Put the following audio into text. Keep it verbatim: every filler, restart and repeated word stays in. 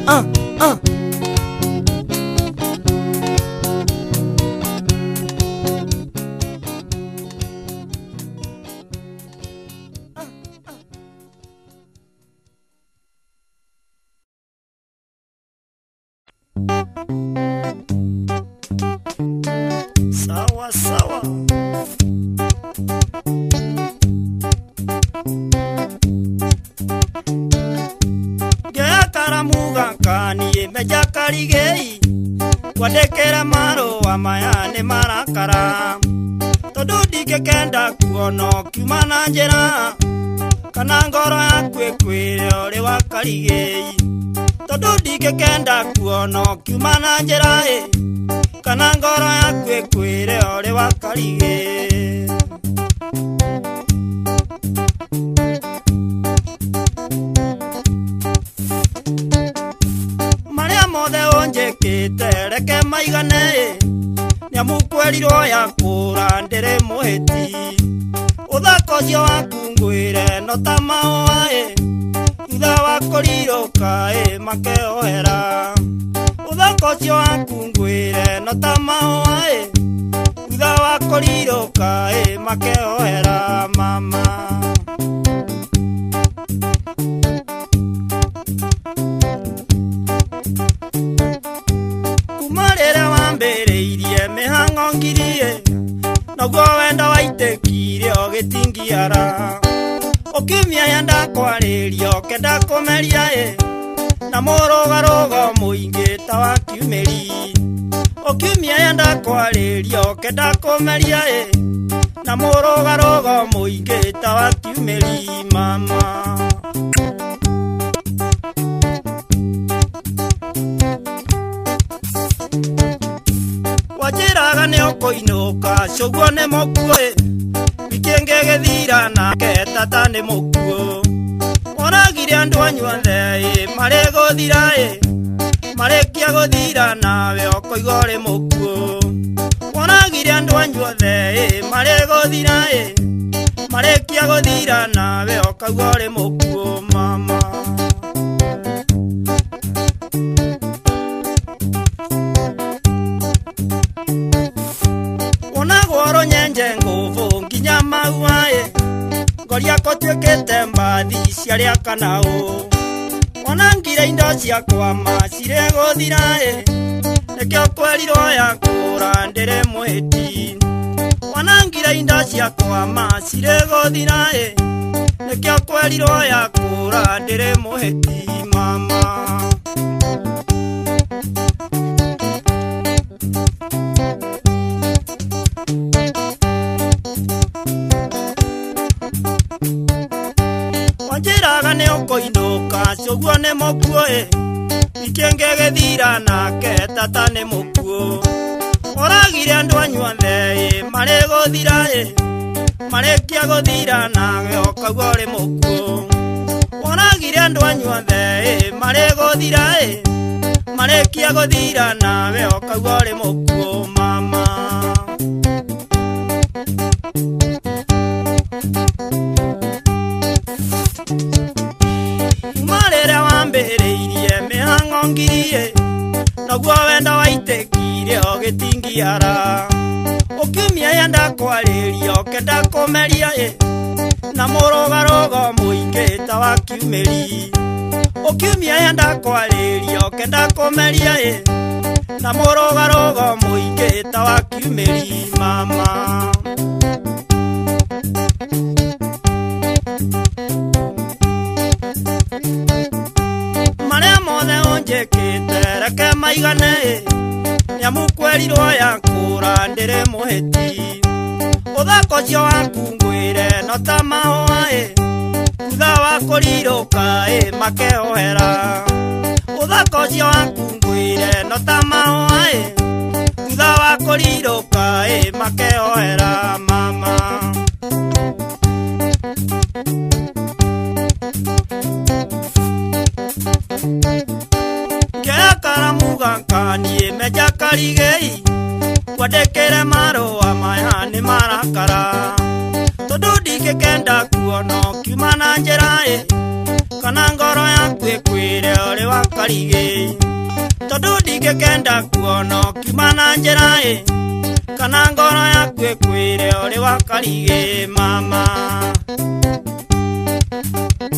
uh, uh. Sawa sawa. Gea karamuga kani meja karigei wadekera maro amaya ne marakara todo dige kenda kuono kumana njera kana ngoro yakwe kwire ore wakarigei todo dige kenda kuono kumana njera e kana ngoro yakwe kwire ore wakarigei tereke maigane nyamukweliro yakura ndere muheti uthakocio waku ngwire no tamaoae thutha wakoriro kae makeohera uthakocio waku ngwire no tamaoae thutha wakoriro kae makeohera mama ngirie nogwo wenda waitekire ogitingiara okimia yanda kwaririo kenda komeria e na morogarogo muingi tawa kiumeri okimia yanda kwaririo kenda komeria e na morogarogo muingi tawa kiumeri mama wajiraga ne okoinuka cogwo ne mokue wikenge gethira na ketata ne mokuo oragire andu anyuothe mare gothira e marekia gothira nawe okoigore mokuo oragire andu anyuothe mare gothira e marekia gothira nawe okoigore mokuo mama mauae ngoria kotwekete mbathi ciaria kanao ona ngira indo ciakwa macire gothirae nikio kwerirwo yakura ndere muheti ona ngira indo ciakwa macire gothirae nikio kwerirwo yakura ndere muheti mama wajiraga ne okoinuka cogwo ne mokuoe ikenge gethira nake tata ne mokuo oragire andu anyuothe mare gothira e marekia gothira nawe okauga ore mokuo oragire andu anyuothe mare gothira e marekia gothira nawe okauga ore mokuo mama ngirie nogwo wenda waitekire ogitingiara okimia yanda kwaririo kenda komeria e na morogarogo muingi tawa kiumeri okimia yanda kwaririo kenda komeria e na morogarogo muingi tawa kiumeri mama tereke maigane nyamukwelirwo yakura ndere muheti uthakocio waku ngwire no tamaoae thutha wakoriro kae makeohera uthakocio waku ngwire no tamaoae thutha wakoriro kae makeohera mama karamuga kani meja karigei wadekere maro amaya ni marakara todo dike kenda kuono kumana njera e kana ngoro yakwe kwire ore wa karigĩ tondu ndingĩkenda kuona ũkiuma na njĩra ĩ kana ngoro yaku ĩkwĩre ũrĩ wa karigĩ mama.